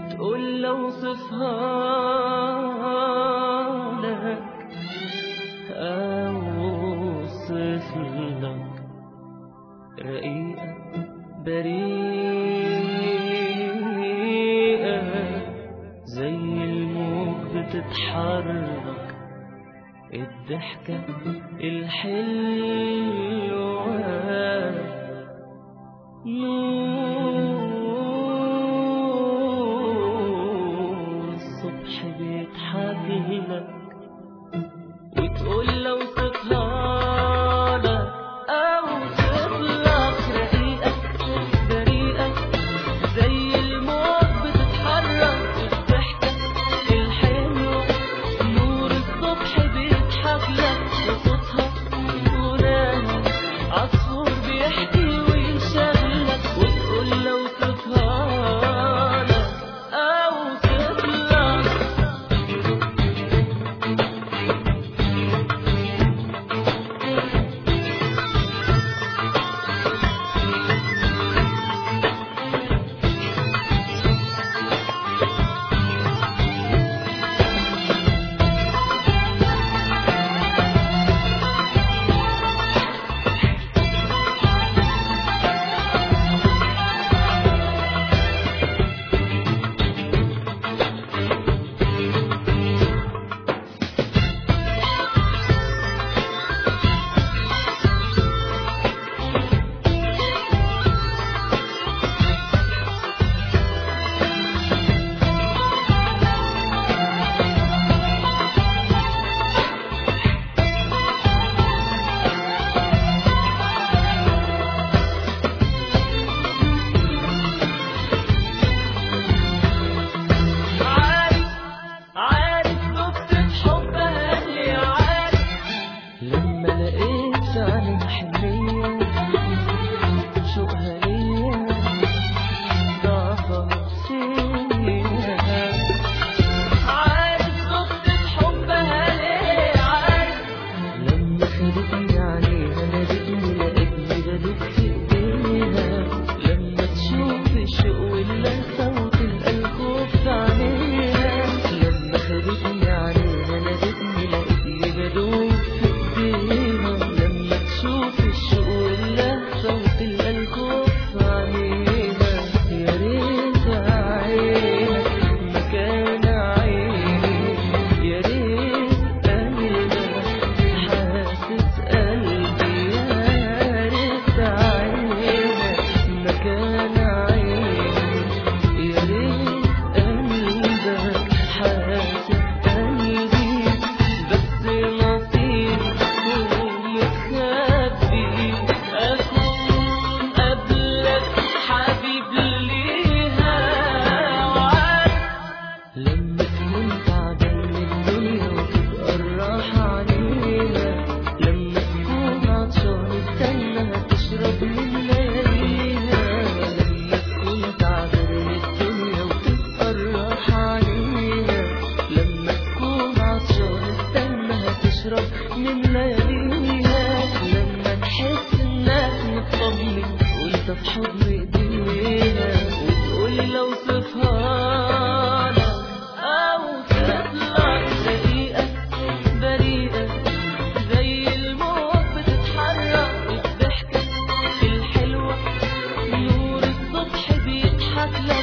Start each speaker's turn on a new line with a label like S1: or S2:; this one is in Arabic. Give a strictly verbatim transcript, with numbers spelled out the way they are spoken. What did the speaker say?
S1: وتقول لو صفها لك أوصف لك رقيقة بريئة زي الموج بتتحرك، الضحكة الحلوة نور الصبح بيضحك لك. وتقول لو صفها لك أوصف لك رقيقة بريئة زي الموج بتتحرك، الضحكة الحلوة نور الصبح بيضحك لك، وصوتها غناها عصفور بيحكي ويشغلك. وتقول لو صفها لك أوصف لك من لياليها، لما تحس انك مطمن وانت في حضن ايديها. وتقول لو صفها لك اوصف لك رقيقة بريئة زي الموج بتتحرك، الضحكة الحلوة نور الصبح بيضحك لك.